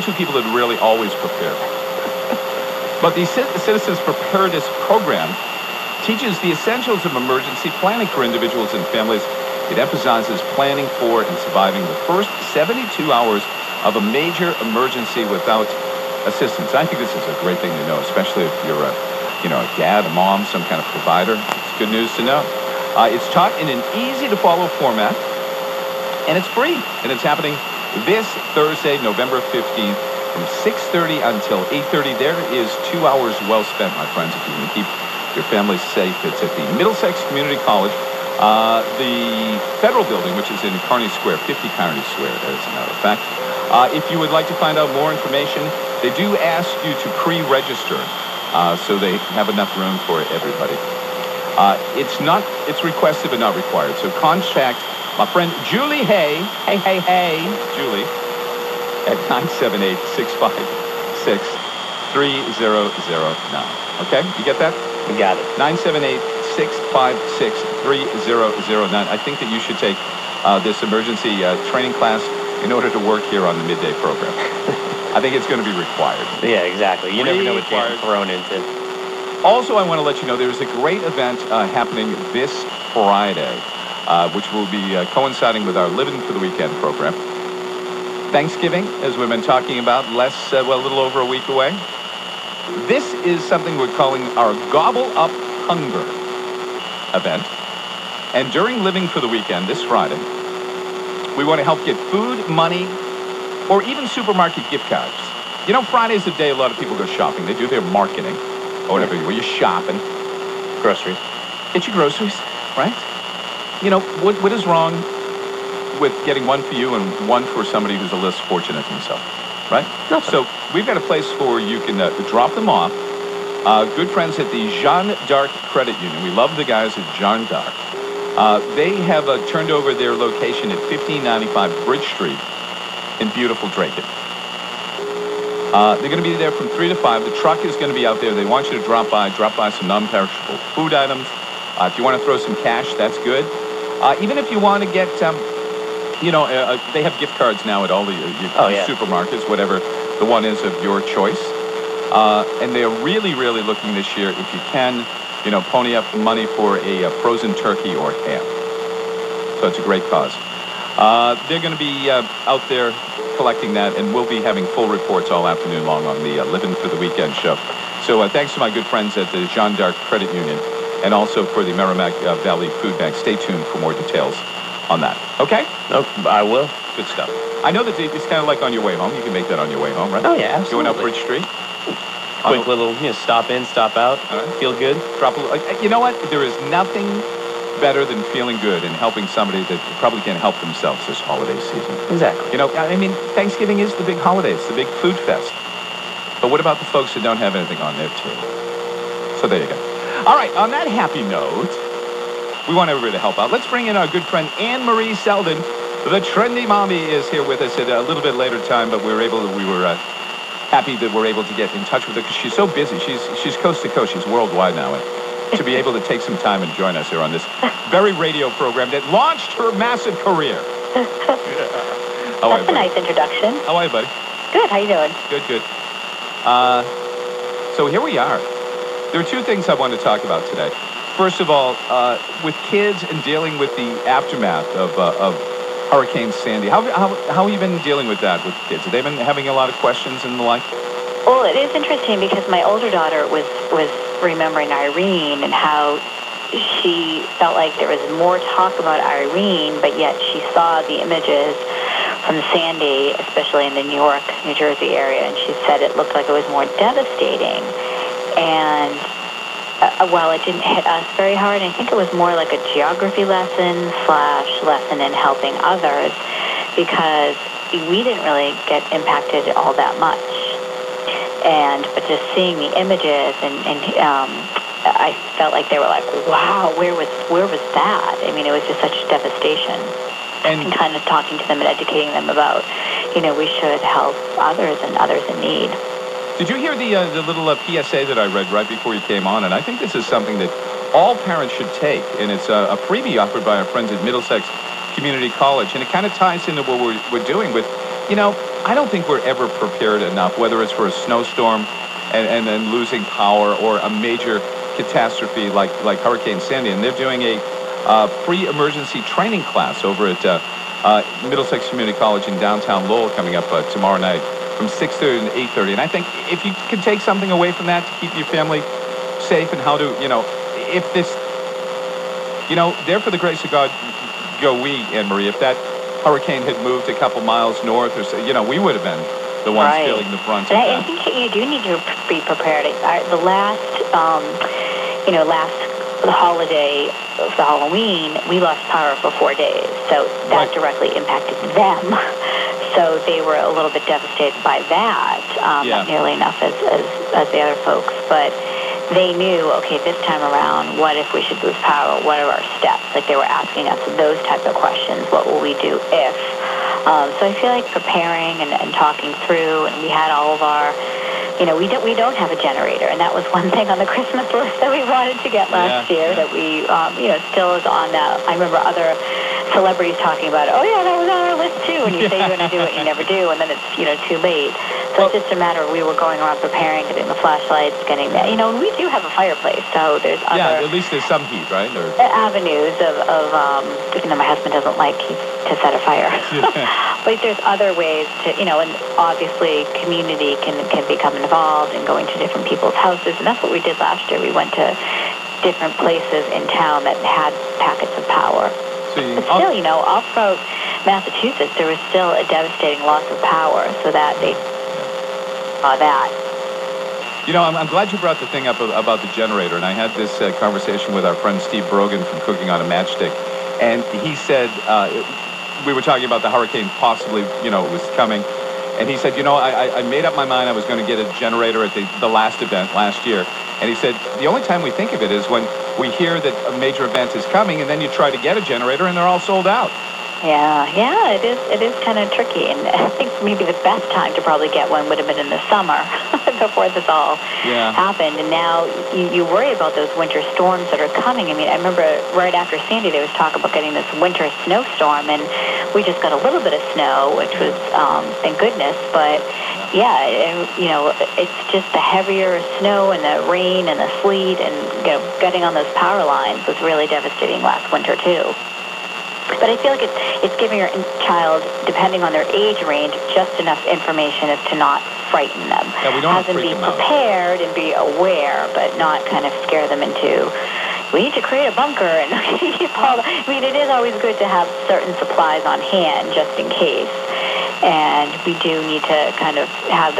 Two people that are really always prepared. But the Citizens Preparedness Program teaches the essentials of emergency planning for individuals and families. It emphasizes planning for and surviving the first 72 hours of a major emergency without assistance. I think this is a great thing to know, especially if you're a dad, a mom, some kind of provider. It's good news to know. It's taught in an easy-to-follow format, and it's free. And it's happening this Thursday, November 15th, from 6:30 until 8:30. There is 2 hours well spent, my friends, if you can keep your family safe. It's at the Middlesex Community College, the Federal Building, which is in Kearney Square, 50 Kearney Square, as a matter of fact. If you would like to find out more information, they do ask you to pre-register, so they have enough room for everybody. It's requested but not required. So contact my friend Julie Hay, Julie, at 978-656-3009. Okay, you get that? We got it. 978-656-3009. I think that you should take this emergency training class in order to work here on the midday program. I think it's going to be required. Yeah, exactly. You never know what you're thrown into. Also, I want to let you know there's a great event happening this Friday, which will be coinciding with our Living for the Weekend program. Thanksgiving, as we've been talking about, a little over a week away. This is something we're calling our Gobble Up Hunger event. And during Living for the Weekend this Friday, we want to help get food, money, or even supermarket gift cards. You know, Friday's the day a lot of people go shopping. They do their marketing or whatever. Where you're shopping. Groceries. Get your groceries, right? You know, what is wrong with getting one for you and one for somebody who's a less fortunate than himself, right? Nothing. So we've got a place where you can drop them off. Good friends at the Jeanne d'Arc Credit Union. We love the guys at Jeanne d'Arc. They have turned over their location at 1595 Bridge Street in beautiful Drayton. They're going to be there from 3 to 5. The truck is going to be out there. They want you to drop by some non-perishable food items. If you want to throw some cash, that's good. Even if you want to get, they have gift cards now at all the supermarkets, whatever the one is of your choice. And they're really, really looking this year, if you can, pony up money for a frozen turkey or ham. So it's a great cause. They're going to be out there collecting that, and we'll be having full reports all afternoon long on the Living for the Weekend show. So thanks to my good friends at the Jeanne d'Arc Credit Union and also for the Merrimack Valley Food Bank. Stay tuned for more details on that. Okay? Oh, I will. Good stuff. I know that it's kind of like on your way home. You can make that on your way home, right? Oh, yeah, absolutely. Going up Bridge Street. Quick little, stop in, stop out. Feel good. Drop a little. You know what? There is nothing better than feeling good and helping somebody that probably can't help themselves this holiday season. Exactly. Thanksgiving is the big holiday. It's the big food fest. But what about the folks that don't have anything on their table? So there you go. All right, on that happy note, we want everybody to help out. Let's bring in our good friend Anne-Marie Selden. The Trendy Mommy is here with us at a little bit later time, but we were happy that we're able to get in touch with her because she's so busy. She's coast to coast. She's worldwide now. And to be able to take some time and join us here on this very radio program that launched her massive career. That's a nice introduction. How are you, buddy? Good. How you doing? Good. So here we are. There are two things I want to talk about today. First of all, with kids and dealing with the aftermath of Hurricane Sandy. How have you been dealing with that with kids? Have they been having a lot of questions and the like? Well, it is interesting because my older daughter was remembering Irene and how she felt like there was more talk about Irene, but yet she saw the images from Sandy, especially in the New York, New Jersey area, and she said it looked like it was more devastating. And while it didn't hit us very hard, I think it was more like a geography lesson in helping others because we didn't really get impacted all that much. But just seeing the images and I felt like they were like, wow, where was that? I mean, it was just such devastation. And kind of talking to them and educating them about, we should help others and others in need. Did you hear the little PSA that I read right before you came on? And I think this is something that all parents should take. And it's a freebie offered by our friends at Middlesex Community College. And it kind of ties into what we're doing with, I don't think we're ever prepared enough, whether it's for a snowstorm and then losing power or a major catastrophe like Hurricane Sandy. And they're doing a free emergency training class over at Middlesex Community College in downtown Lowell coming up tomorrow night from 6:30 to 8:30. And I think if you can take something away from that to keep your family safe and how to, if this, there for the grace of God go we, Anne-Marie. If that hurricane had moved a couple miles north or so, we would have been the ones right. feeling the brunt of And that. I think you do need to be prepared. The last holiday for Halloween, we lost power for 4 days, so that Right. directly impacted them. So they were a little bit devastated by that, not nearly enough as the other folks, but they knew, okay, this time around, what if we should lose power? What are our steps? Like they were asking us those type of questions. What will we do if? So I feel like preparing and talking through, and we had all of our, we don't have a generator, and that was one thing on the Christmas list that we wanted to get last year that we, still is on that. I remember other celebrities talking about it. Oh yeah, that was on our list too. And you say you're going to do it, you never do, and then it's too late. So it's just a matter of we were going around preparing, getting the flashlights, getting that. And we do have a fireplace, so there's other at least there's some heat, right? Or avenues of my husband doesn't like to set a fire. But there's other ways to, and obviously community can become involved in going to different people's houses, and that's what we did last year. We went to different places in town that had packets of power. But still, all throughout Massachusetts, there was still a devastating loss of power, so that they saw that. I'm glad you brought the thing up about the generator, and I had this conversation with our friend Steve Brogan from Cooking on a Matchstick, and he said, we were talking about the hurricane possibly, it was coming, and he said, I made up my mind I was going to get a generator at the last event last year, and he said, the only time we think of it is when we hear that a major event is coming, and then you try to get a generator, and they're all sold out. Yeah, it is kind of tricky, and I think maybe the best time to probably get one would have been in the summer before this all happened. And now you worry about those winter storms that are coming. I mean, I remember right after Sandy, there was talk about getting this winter snowstorm, and we just got a little bit of snow, which was thank goodness. But it's just the heavier snow and the rain and the sleet, and getting on those power lines was really devastating last winter too. But I feel like it's giving your child, depending on their age range, just enough information as to not frighten them. Yeah, we don't have to be freak them out. prepared and be aware, but not kind of scare them into, we need to create a bunker. And it is always good to have certain supplies on hand just in case. And we do need to kind of have